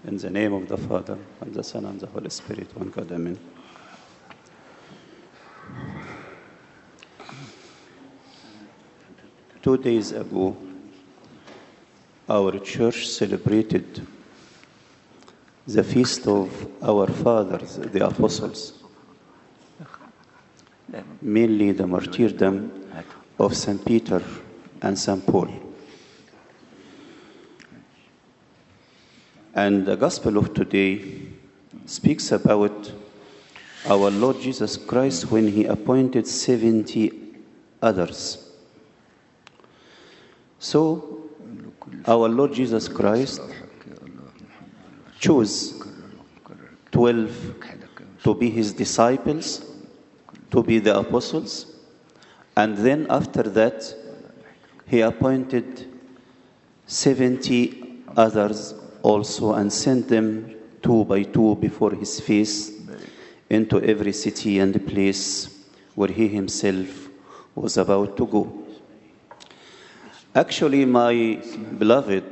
In the name of the Father, and the Son, and the Holy Spirit, one God, amen. Two days ago, our church celebrated the feast of our fathers, the apostles, mainly the martyrdom of St. Peter and St. Paul. And the gospel of today speaks about our Lord Jesus Christ when he appointed 70 others. So, our Lord Jesus Christ chose 12 to be his disciples, to be the apostles, and then after that, he appointed 70 others also and sent them 2 by 2 before his face into every city and place where he himself was about to go. Actually, my beloved,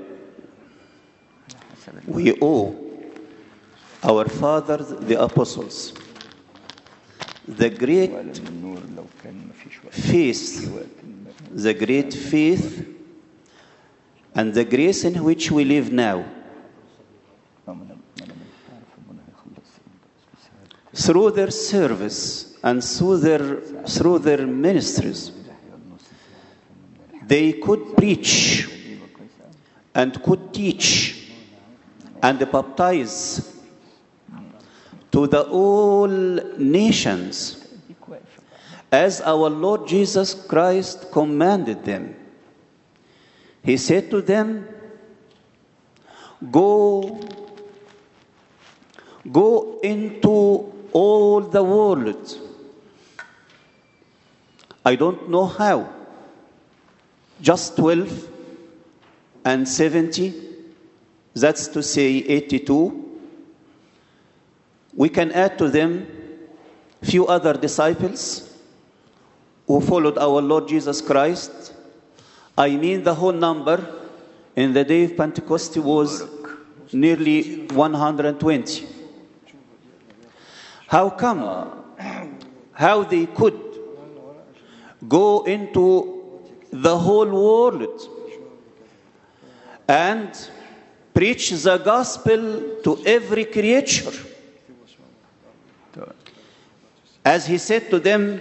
we owe our fathers, the apostles, the great faith and the grace in which we live now. Through their service and through their ministries, they could preach and could teach and baptize to the all nations as our Lord Jesus Christ commanded them. He said to them, Go into all the world. I don't know how. Just 12 and 70, that's to say 82. We can add to them few other disciples who followed our Lord Jesus Christ. I mean the whole number in the day of Pentecost was nearly 120. How come? How they could go into the whole world and preach the gospel to every creature? As he said to them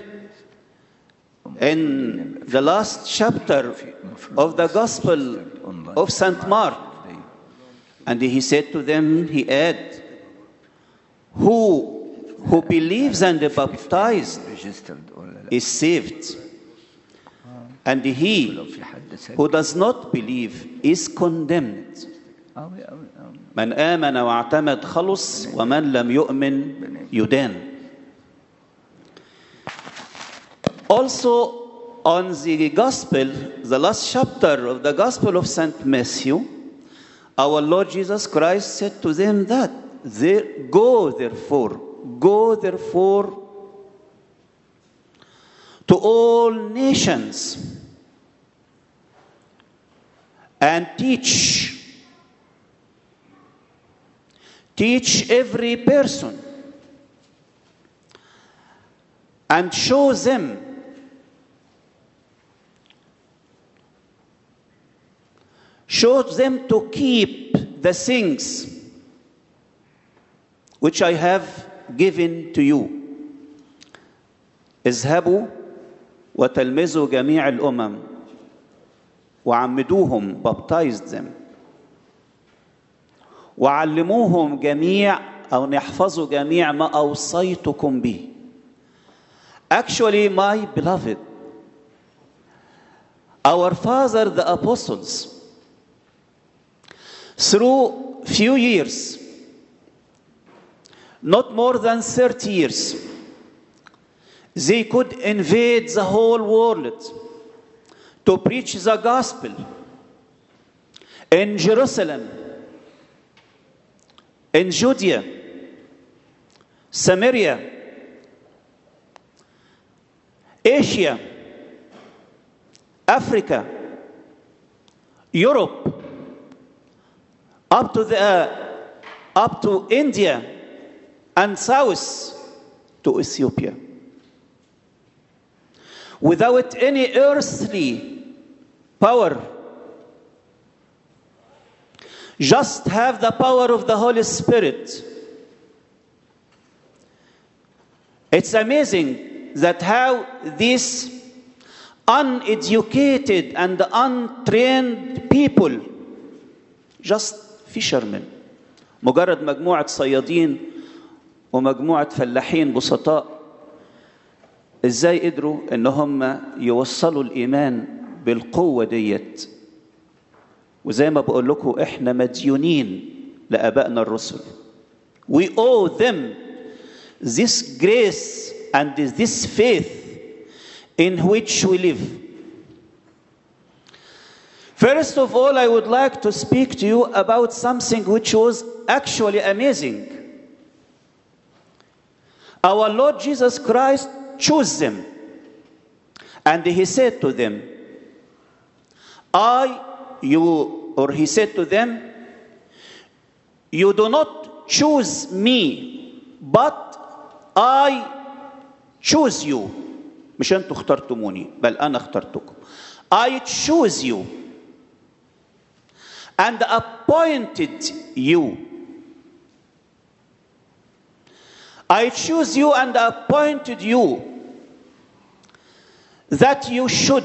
in the last chapter of the Gospel of St. Mark, and he said to them, he added, who believes and is baptized is saved, and he who does not believe is condemned. من آمن واعتمد خلص ومن لم يؤمن يدان. Also, on the Gospel, the last chapter of the Gospel of St. Matthew, our Lord Jesus Christ said to them that, Go therefore to all nations and teach every person and show them to keep the things which I have given to you. اذهبوا وتلمذوا جميع الأمم وعمدوهم, baptized them, وعلموهم جميع أو يحفظوا جميع ما أوصيتكم به. Actually, my beloved, our father, the apostles, through few years, not more than 30 years, they could invade the whole world to preach the gospel in Jerusalem, in Judea, Samaria, Asia, Africa, Europe, up to the up to India and south to Ethiopia. Without any earthly power, just have the power of the Holy Spirit. It's amazing that how these uneducated and untrained people, just fishermen, مجرد مجموعة صيادين ومجموعة فلاحين بسطاء، ازاي قدروا ان هم يوصلوا الايمان بالقوة ديت؟ وزي ما بقول لكم احنا مديونين لآبائنا الرسل. We owe them this grace and this faith in which we live. First of all, I would like to speak to you about something which was actually amazing. Our Lord Jesus Christ chose them, and he said to them, he said to them, you do not choose me, but I choose you. مش أنتوا اخترتموني، بل أنا اخترتكم. I choose you and appointed you. I choose you and appointed you that you should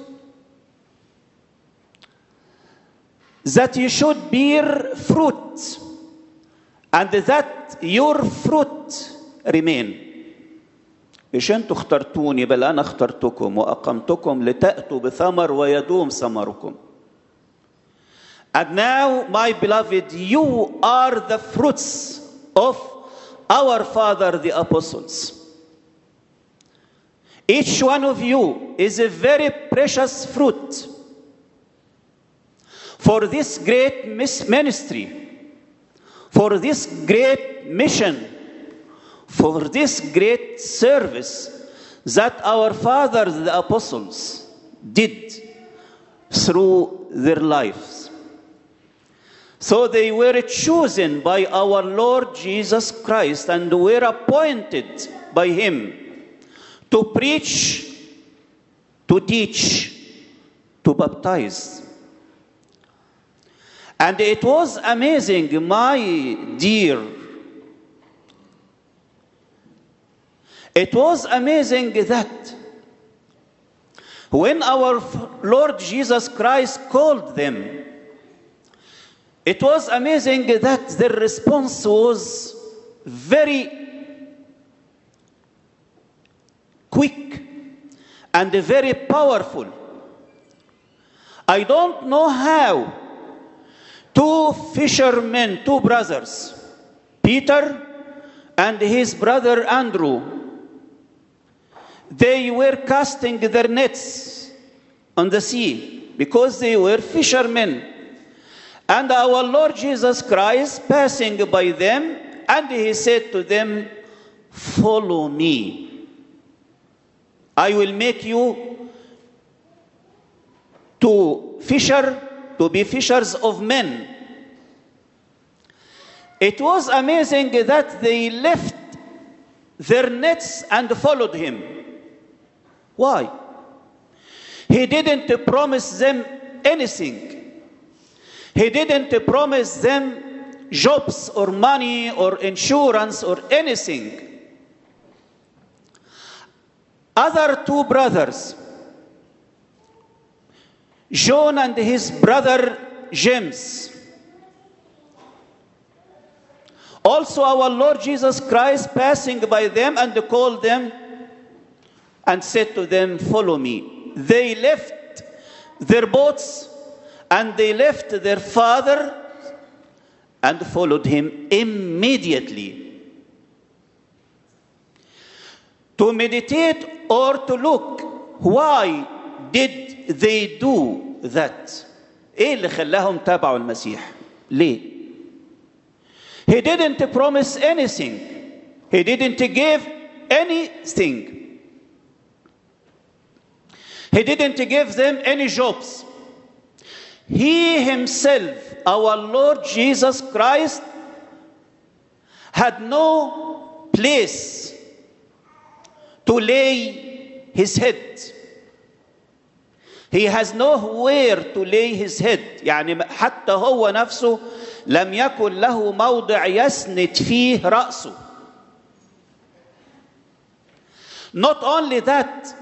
bear fruit, and that your fruit remain. مش انتوا اخترتوني، بل انا اخترتكم واقمتكم لتأتوا بثمر ويدوم ثمركم. And now, my beloved, you are the fruits of our father the apostles. Each one of you is a very precious fruit for this great ministry, for this great mission, for this great service that our fathers, the apostles, did through their lives. So they were chosen by our Lord Jesus Christ and were appointed by him to preach, to teach, to baptize. And it was amazing, my dear. It was amazing that when our Lord Jesus Christ called them, it was amazing that their response was very quick and very powerful. I don't know how two fishermen, two brothers, Peter and his brother Andrew, they were casting their nets on the sea because they were fishermen. And our Lord Jesus Christ passing by them, and he said to them, follow me. I will make you to be fishers of men. It was amazing that they left their nets and followed him. Why? He didn't promise them anything. He didn't promise them jobs or money or insurance or anything. Other two brothers, John and his brother James, also our Lord Jesus Christ passing by them and called them and said to them, follow me. They left their boats and they left their father and followed him immediately. To meditate or to look, why did they do that? ايه اللي خلاهم تابعوا المسيح؟ ليه؟ He didn't promise anything. He didn't give anything. He didn't give them any jobs. He himself, our Lord Jesus Christ, had no place to lay his head. He has nowhere to lay his head. يعني حتى هو نفسه لم يكن له موضع يسند فيه رأسه. Not only that,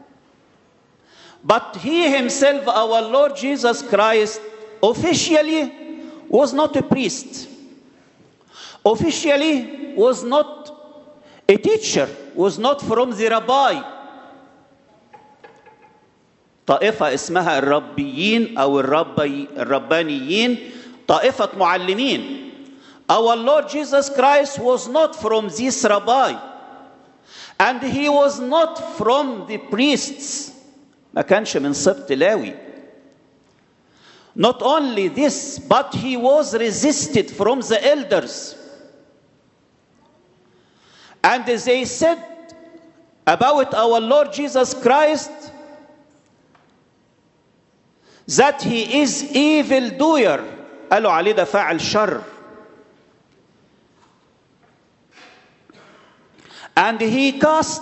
but he himself, our Lord Jesus Christ, officially was not a priest. Officially was not a teacher, was not from the rabbi. طائفة اسمها الربيين أو الربانيين، طائفة معلمين. Our Lord Jesus Christ was not from this rabbi, and he was not from the priests. ما كانش من سبط لاوي. Not only this, but he was resisted from the elders. And they said about our Lord Jesus Christ that he is evil doer. قالوا عليه ده فاعل شر. And he cast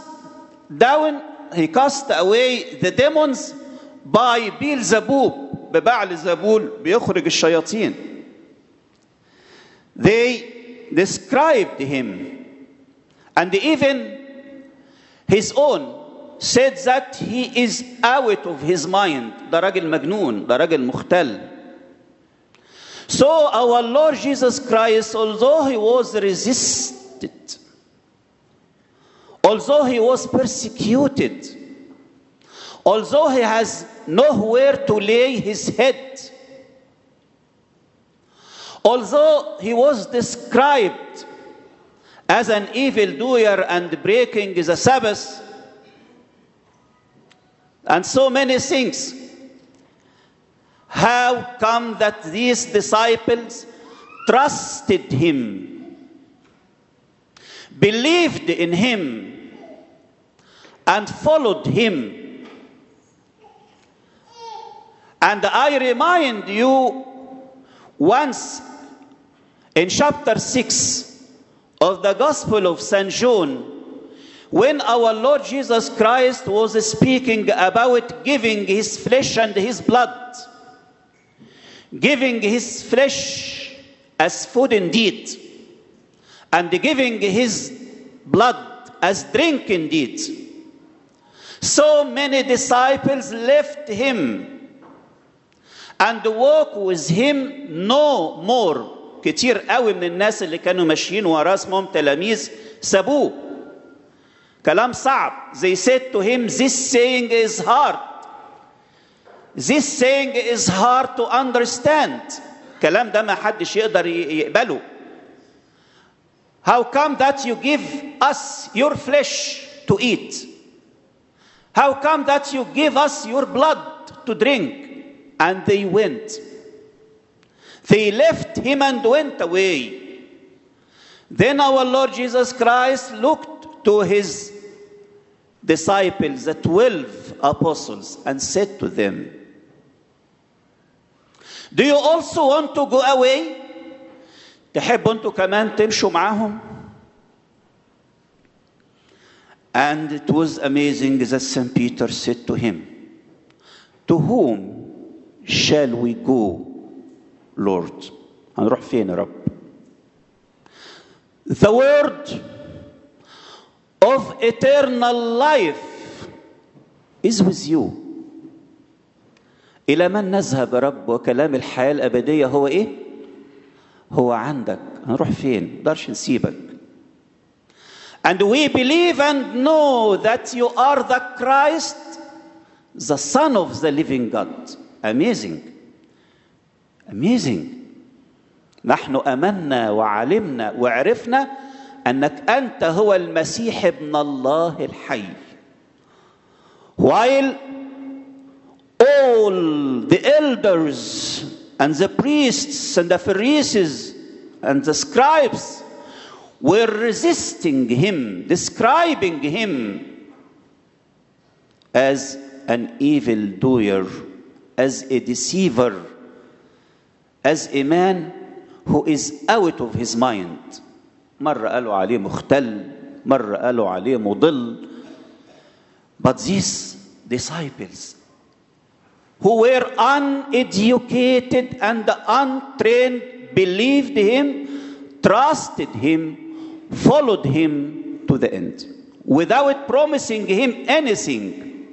away the demons by Beelzebub. ببعل زبول بيخرج الشياطين. They described him, and even his own said that he is out of his mind. ده راجل مجنون، ده راجل مختل. So our Lord Jesus Christ, although he was resisted, although he was persecuted, although he has nowhere to lay his head, although he was described as an evildoer and breaking the Sabbath, and so many things, how come that these disciples trusted him, believed in him, and followed him? And I remind you once in chapter 6 of the Gospel of St. John, when our Lord Jesus Christ was speaking about giving his flesh and his blood, giving his flesh as food indeed, and giving his blood as drink indeed. So many disciples left him and walked with him no more. كتير قوي من الناس اللي كانوا ماشيين وراه اسمهم تلاميذ سابوه. كلام صعب. They said to him, this saying is hard. This saying is hard to understand. كلام ده ما حدش يقدر يقبله. How come that you give us your flesh to eat? How come that you give us your blood to drink? And they went. They left him and went away. Then our Lord Jesus Christ looked to his disciples, the 12 apostles, and said to them, do you also want to go away? تحبوا انتوا كمان تمشوا معاهم? And it was amazing that St. Peter said to him, to whom shall we go, Lord? هنروح فين يا رب؟ The word of eternal life is with you. إلى من نذهب يا رب؟ وكلام الحياة الأبدية هو إيه؟ هو عندك. هنروح فين؟ مقدرش نسيبك. And we believe and know that you are the Christ, the Son of the living God. Amazing. Amazing. نحن آمنا وعلمنا وعرفنا أنك أنت هو المسيح ابن الله الحي. While all the elders and the priests and the Pharisees and the scribes were resisting him, describing him as an evildoer, as a deceiver, as a man who is out of his mind. مرة قالوا عليه مختل، مرة قالوا عليه مضل. But these disciples who were uneducated and untrained believed him, trusted him, followed him to the end without promising him anything.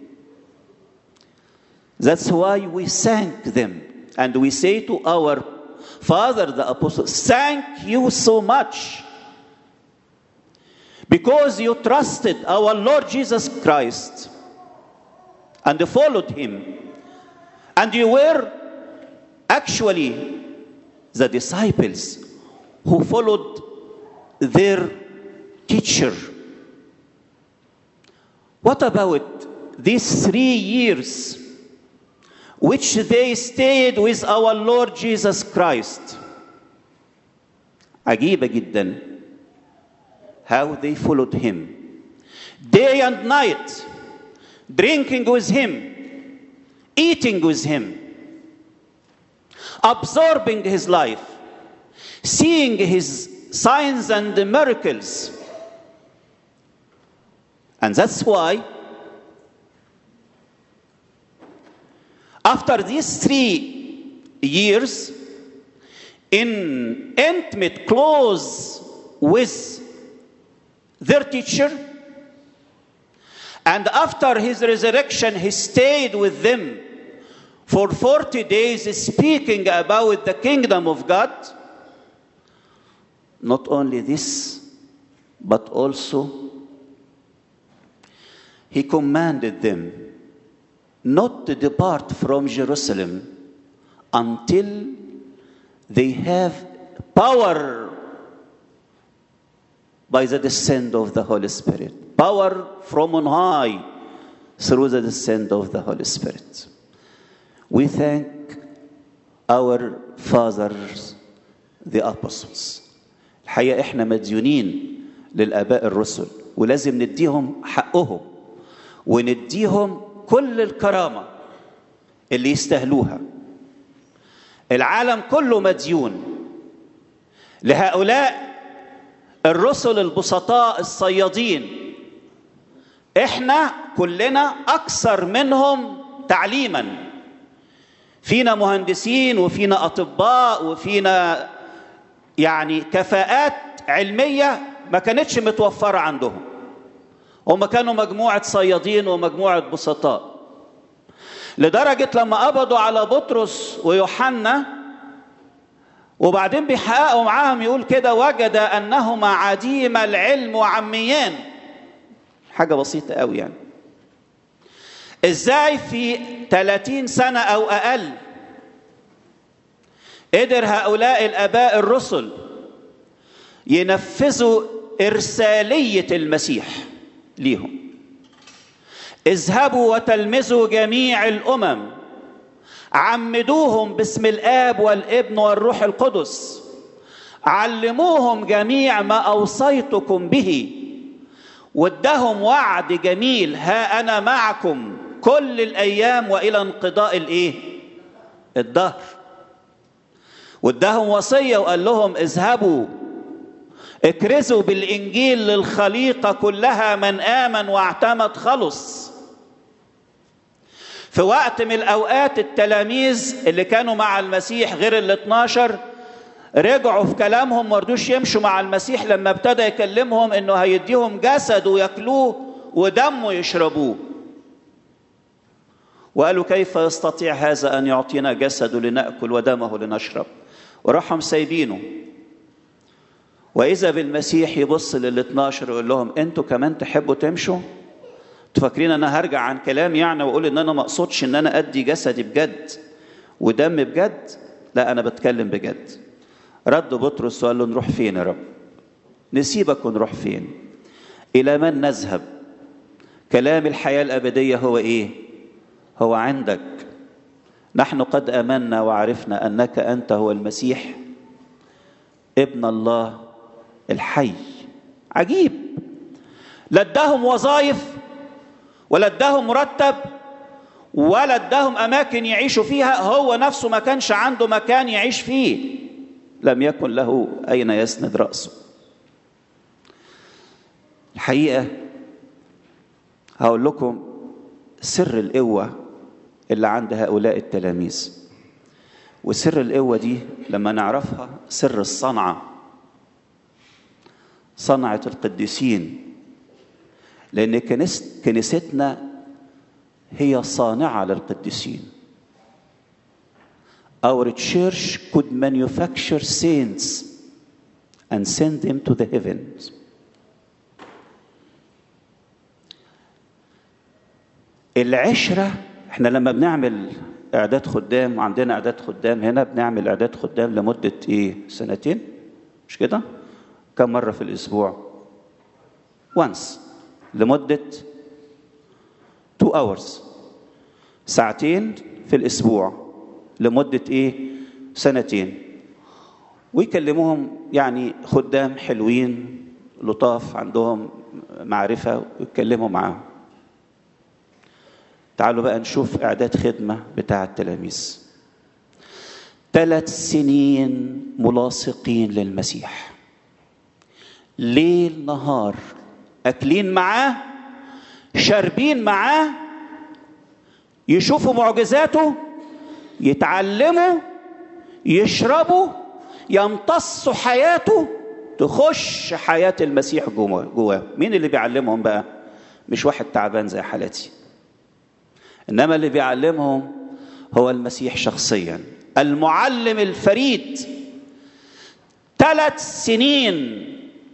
That's why we thank them and we say to our Father the Apostle, thank you so much because you trusted our Lord Jesus Christ and followed him, and you were actually the disciples who followed their teacher. What about these 3 years which they stayed with our Lord Jesus Christ? عجيبة جدا how they followed him day and night, drinking with him, eating with him, absorbing his life, seeing his signs and miracles. And that's why after these 3 years in intimate close with their teacher, and after his resurrection he stayed with them for 40 days speaking about the kingdom of God. Not only this, but also he commanded them not to depart from Jerusalem until they have power by the descent of the Holy Spirit. Power from on high through the descent of the Holy Spirit. We thank our fathers, the apostles. الحقيقة احنا مديونين للآباء الرسل ولازم نديهم حقهم ونديهم كل الكرامة اللي يستاهلوها. العالم كله مديون لهؤلاء الرسل البسطاء الصيادين. احنا كلنا اكثر منهم تعليما، فينا مهندسين وفينا اطباء وفينا يعني كفاءات علمية ما كانتش متوفرة عندهم. هم كانوا مجموعة صيادين ومجموعة بسطاء، لدرجة لما قبضوا على بطرس ويوحنا وبعدين بيحققوا معاهم يقول كده وجد أنهما عديم العلم وعميان. حاجة بسيطة قوي يعني. ازاي في 30 سنة أو أقل قدر هؤلاء الآباء الرسل ينفذوا إرسالية المسيح ليهم؟ اذهبوا وتلمذوا جميع الأمم، عمدوهم باسم الآب والابن والروح القدس، علموهم جميع ما أوصيتكم به، وادهم وعد جميل، ها أنا معكم كل الأيام وإلى انقضاء الدهر. وادهم وصية وقال لهم اذهبوا اكرزوا بالإنجيل للخليقة كلها، من آمن واعتمد خلص. في وقت من الأوقات التلاميذ اللي كانوا مع المسيح غير ال12 رجعوا في كلامهم، ما رضوش يمشوا مع المسيح لما ابتدى يكلمهم انه هيديهم جسد وياكلوه ودمه يشربوه. وقالوا كيف يستطيع هذا ان يعطينا جسده لناكل ودمه لنشرب؟ وراحوا سايبينه. واذا بالمسيح يبص لل12 ويقول لهم انتوا كمان تحبوا تمشوا؟ تفكرين انا هرجع عن كلام يعني واقول ان انا ما اقصدش ان انا ادي جسدي بجد ودم بجد؟ لا، انا بتكلم بجد. رد بطرس وقال له نروح فين يا رب؟ نسيبك ونروح فين؟ الى من نذهب؟ كلام الحياة الابدية هو ايه؟ هو عندك. نحن قد امنا وعرفنا انك انت هو المسيح ابن الله الحي. عجيب، لا اداهم وظائف ولا اداهم مرتب ولا اداهم اماكن يعيشوا فيها، هو نفسه ما كانش عنده مكان يعيش فيه، لم يكن له اين يسند رأسه. الحقيقة هقول لكم سر القوة اللي عند هؤلاء التلاميذ. وسر القوة دي لما نعرفها سر الصنعة، صنعة القديسين، لأن كنيستنا هي صانعة للقديسين. Our church could manufacture saints and send them to the heavens. العشرة، احنا لما بنعمل اعداد خدام، وعندنا اعداد خدام هنا، بنعمل اعداد خدام لمدة 2 مش كده؟ كم مرة في الاسبوع؟ once، لمدة 2 hours، ساعتين في الاسبوع لمدة 2 ويكلموهم يعني خدام حلوين لطاف عندهم معرفة ويتكلموا معاهم. تعالوا بقى نشوف اعداد خدمة بتاع التلاميذ. 3 سنين ملاصقين للمسيح، ليل نهار، اكلين معاه، شاربين معاه، يشوفوا معجزاته، يتعلموا، يشربوا، يمتصوا حياته، تخش حياة المسيح جواه. مين اللي بيعلمهم بقى؟ مش واحد تعبان زي حالتي، إنما اللي بيعلمهم هو المسيح شخصيا، المعلم الفريد. 3 سنين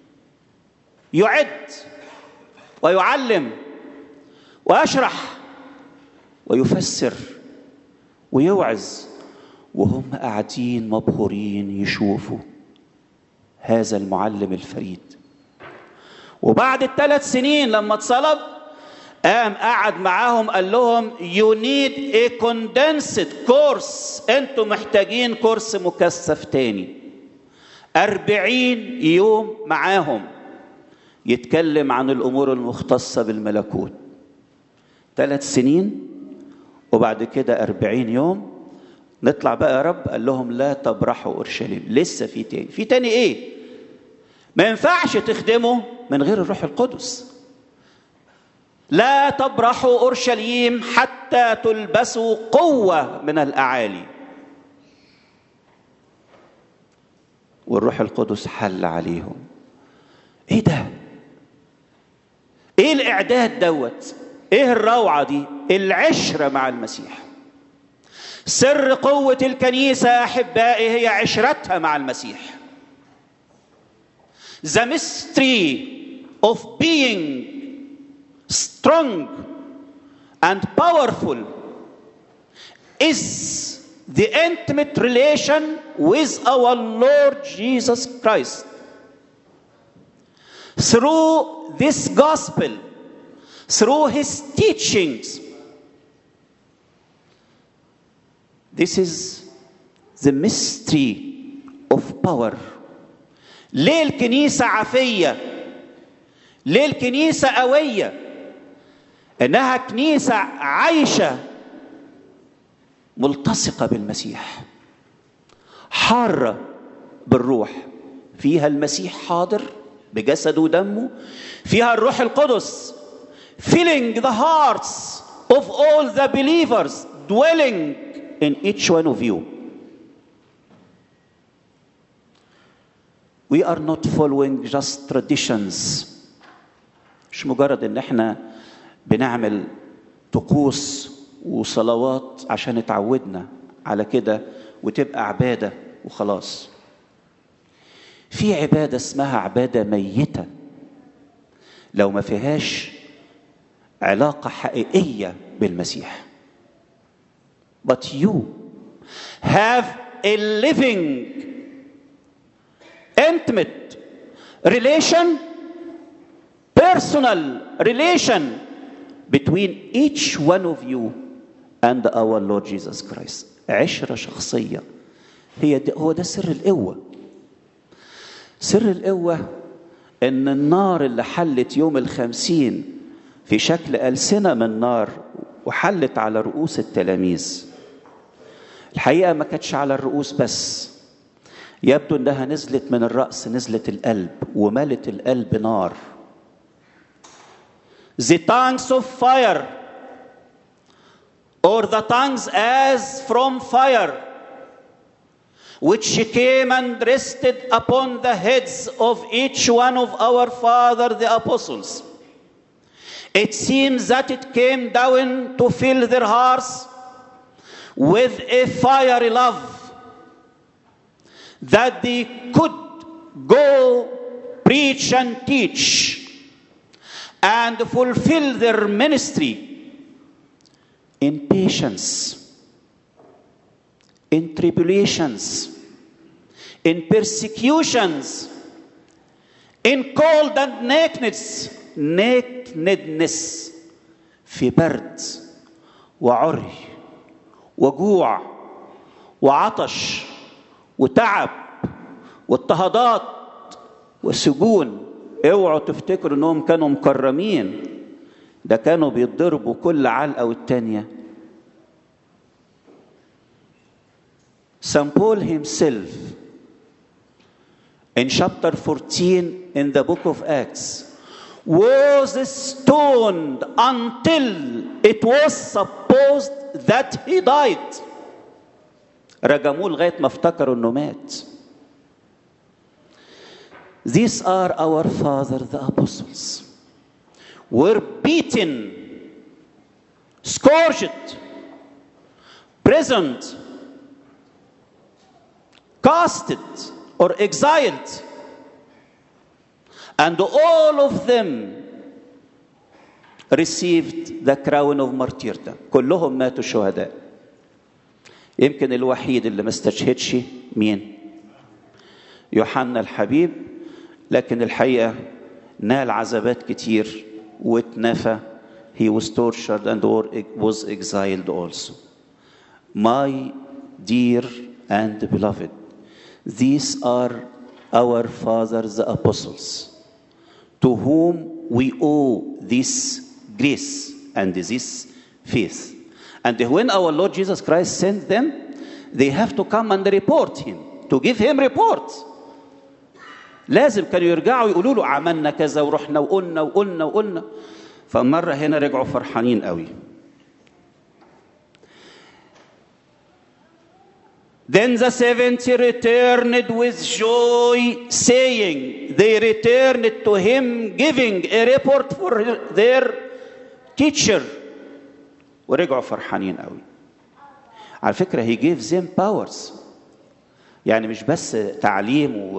يعد ويعلم ويشرح ويفسر ويوعظ، وهم قاعدين مبهورين يشوفوا هذا المعلم الفريد. وبعد ال3 سنين لما اتصلب، قام قعد معاهم قال لهم you need a condensed course، انتوا محتاجين كورس مكثف تاني. 40 يوم معاهم يتكلم عن الامور المختصة بالملكوت. 3 سنين وبعد كده 40 يوم. نطلع بقى يا رب، قال لهم لا تبرحوا اورشليم، لسه في تاني ايه؟ ما ينفعش تخدموا من غير الروح القدس. لا تبرحوا اورشليم حتى تلبسوا قوة من الاعالي. والروح القدس حل عليهم. ايه ده؟ ايه الاعداد دوت؟ ايه الروعة دي؟ العشرة مع المسيح. سر قوة الكنيسة يا أحبائي هي عشرتها مع المسيح. The mystery of being strong and powerful is the intimate relation with our Lord Jesus Christ. Through this gospel, through his teachings, this is the mystery of power. ليه الكنيسة عافية؟ ليه الكنيسة قوية؟ إنها كنيسة عايشة ملتصقة بالمسيح، حارة بالروح، فيها المسيح حاضر بجسده ودمه، فيها الروح القدس filling the hearts of all the believers, dwelling in each one of you. We are not following just traditions. مش مجرد ان احنا بنعمل طقوس وصلوات عشان اتعودنا على كده وتبقى عبادة وخلاص. في عبادة اسمها عبادة ميتة لو ما فيهاش علاقة حقيقية بالمسيح. But you have a living, intimate relation, personal relation between each one of you and our Lord Jesus Christ. عشرة شخصية. هو ده سر القوة. سر القوة إن النار اللي حلت يوم 50 في شكل ألسنة من نار وحلت على رؤوس التلاميذ، الحقيقة ما كانتش على الرؤوس بس، يبدو أنها نزلت من الرأس، نزلت القلب وملت القلب نار. the tongues of fire, or the tongues as from fire, which came and rested upon the heads of each one of our fathers the apostles. It seems that it came down to fill their hearts with a fiery love, that they could go preach and teach and fulfill their ministry in patience, in tribulations, in persecutions, in cold and nakedness, في برد وعري وجوع وعطش وتعب واضطهادات وسجون. اوعوا تفتكروا انهم كانوا مكرمين، ده كانوا بيتضربوا كل علقة والتانية. St. Paul himself in chapter 14 in the book of Acts was stoned until it was supposed that he died. رجموه لغاية ما افتكروا انه مات. These are our fathers, the apostles. Were beaten, scourged, imprisoned, casted or exiled, and all of them received the crown of martyrdom. كلهم ماتوا شهداء. يمكن الوحيد اللي ما استشهدش مين؟ يوحنا الحبيب، لكن الحقيقة نال عذابات كتير واتنفى. He was tortured and was exiled also. My dear and beloved, these are our fathers, the apostles, to whom we owe this grace and this faith. And when our Lord Jesus Christ sent them, they have to come and report him, to give him report. لازم كانوا يرجعوا يقولوا له عملنا كذا ورحنا وقلنا وقلنا وقلنا. فمرة هنا رجعوا فرحانين قوي. Then the 70 returned with joy, saying, they returned to him, giving a report for their teacher. ورجعوا فرحانين قوي. على فكرة he gives them powers. يعني مش بس تعليم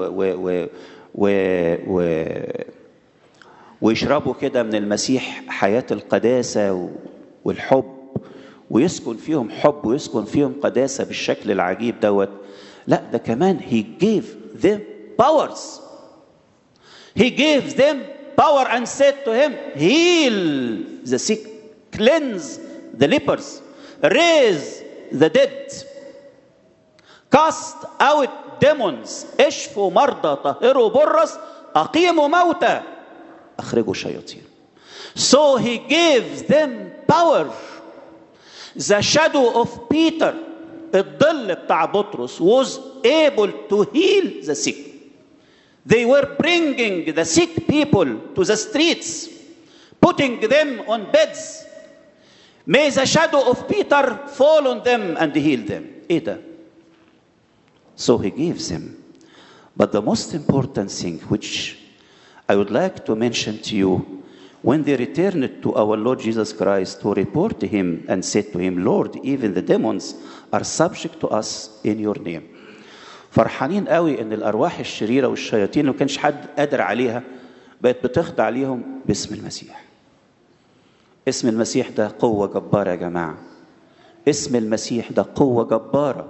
ويشربوا كده من المسيح حياة القداسة والحب، ويسكن فيهم حب ويسكن فيهم قداسة بالشكل العجيب دوت. لا، ده كمان he gave them powers. He gave them power and said to him, heal the sick, cleanse the lepers, raise the dead, cast out demons, اشفوا مرضى، طهروا برص، أقيموا موتى، أخرجوا شياطين. So he gives them power. The shadow of Peter, الظل بتاع بطرس, was able to heal the sick. They were bringing the sick people to the streets, putting them on beds. May the shadow of Peter fall on them and heal them. إيه ده؟ So he gives them. But the most important thing which I would like to mention to you, when they returned to our Lord Jesus Christ to report to him and said to him, Lord, even the demons are subject to us in your name. فرحانين قوي ان الارواح الشريره والشياطين اللي ما كانش حد قادر عليها بقت بتخضع عليهم باسم المسيح. اسم المسيح ده قوه جباره يا جماعه. اسم المسيح ده قوه جباره.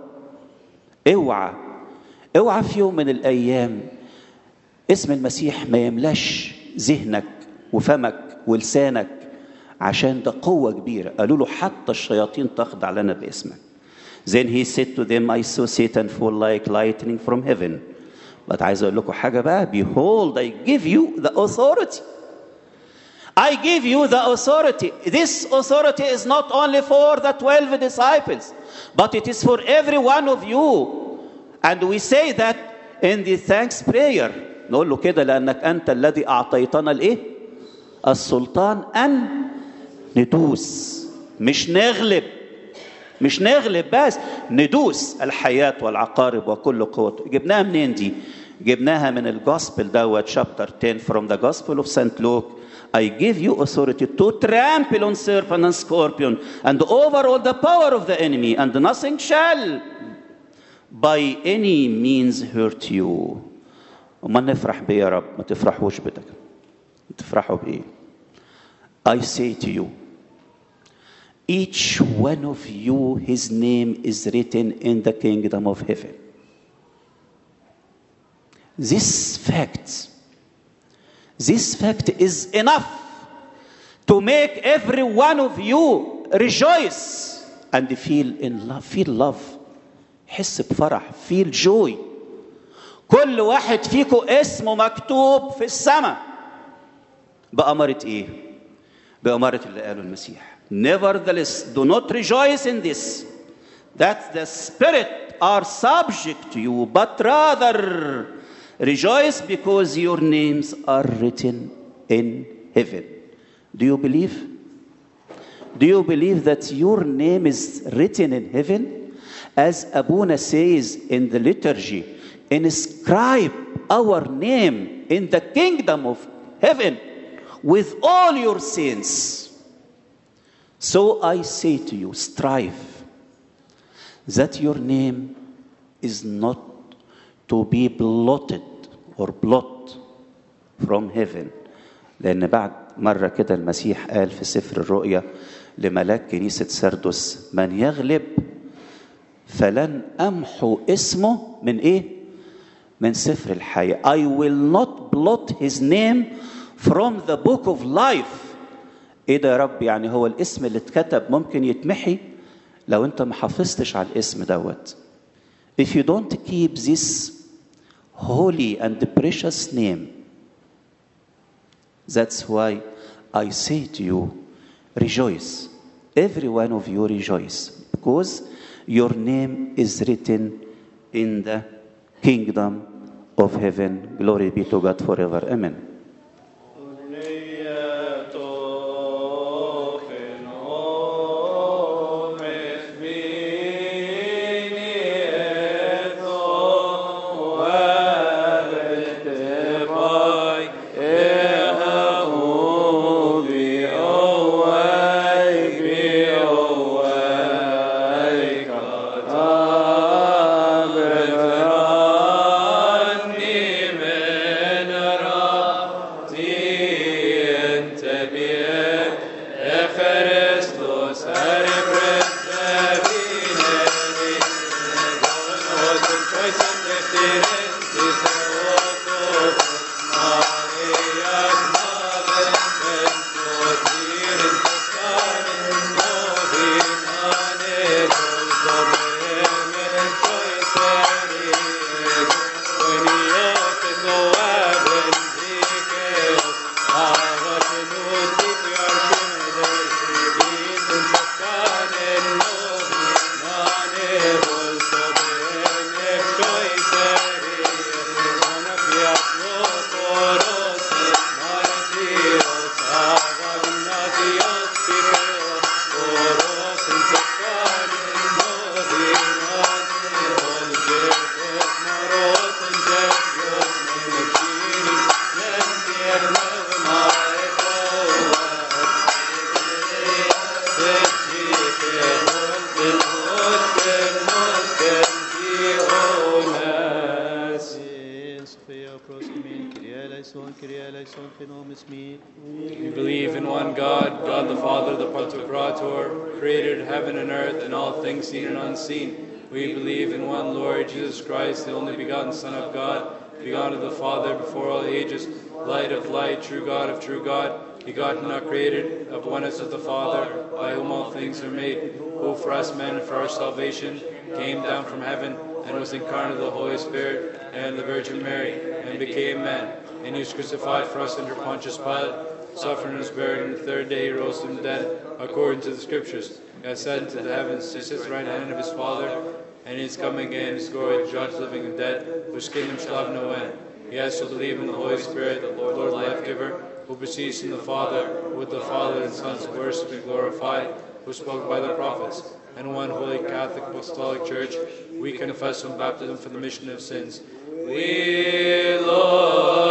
اوعى في يوم من الايام اسم المسيح ما يملاش ذهنك وفمك ولسانك، عشان ده قوه كبيره. قالوا له حتى الشياطين تخضع لنا باسمك. Then he said to them, I saw Satan fall like lightning from heaven. But عايز اقول لكم حاجه بقى. Behold, I give you the authority. I give you the authority. This authority is not only for the 12 disciples, but it is for every one of you. And we say that in the thanks prayer. نقول له كده لأنك أنت الذي أعطيتنا الإيه؟ السلطان أن ندوس، مش نغلب، مش نغلب بس ندوس الحياة والعقارب وكل قوة. جبناها منين دي؟ جبناها من الجوسبل دوت chapter 10 from the Gospel of St. Luke. I give you authority to trample on serpent and scorpion and over all the power of the enemy, and nothing shall by any means hurt you. وما نفرح بيه يا رب؟ ما تفرحوش بدك، تفرحوا بإيه؟ I say to you, each one of you, his name is written in the kingdom of heaven. This fact is enough to make every one of you rejoice and feel in love, feel love. حس بفرح، feel joy. كل واحد فيكم اسمه مكتوب في السماء بأمارة إيه؟ بأمارة اللي قاله المسيح. Nevertheless, do not rejoice in this, that the Spirit are subject to you, but rather rejoice because your names are written in heaven. Do you believe? Do you believe that your name is written in heaven? As Abuna says in the liturgy, inscribe our name in the kingdom of heaven with all your sins. So I say to you, strive that your name is not to be blotted or blot from heaven. لأن بعد مرة كده المسيح قال في سفر الرؤيا لملاك كنيسة سردس: من يغلب فلن أمحو اسمه من إيه؟ من سفر الحياة. I will not blot his name from the book of life. إيه ده يا رب؟ يعني هو الاسم اللي اتكتب ممكن يتمحي لو أنت ما حافظتش على الاسم دوت. If you don't keep this holy and precious name, that's why I say to you, rejoice. Every one of you rejoice, because your name is written in the kingdom of heaven. Glory be to God forever. Amen. We believe in one God, God the Father, the Pantocrator, created heaven and earth and all things seen and unseen. We believe in one Lord Jesus Christ, the only begotten Son of God, begotten of the Father before all ages, light of light, true God of true God, begotten, not created, of oneness of the Father, by whom all things are made, who for us men and for our salvation came down from heaven and was incarnate of the Holy Spirit and the Virgin Mary, and became man. And he was crucified for us under Pontius Pilate, suffered and was buried, and the third day he rose from the dead, according to the Scriptures. He ascended to the heavens, he sits at the right hand of his Father, and he is coming again in his glory to judge living and dead, whose kingdom shall have no end. He has to believe in the Holy Spirit, the Lord life-giver, who proceeds from the Father, who with the Father and Son is worshipped and glorified, who spoke by the prophets, and one holy Catholic Apostolic Church, we confess one baptism for the remission of sins. We look